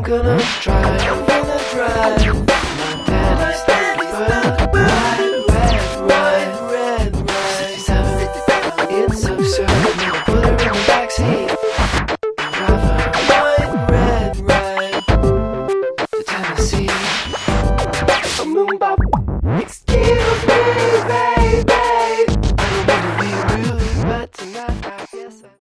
gonna drive. Montana state burn. Red. 67. It's absurd. Never put her in the backseat. Drive her red to Tennessee. A moon bop.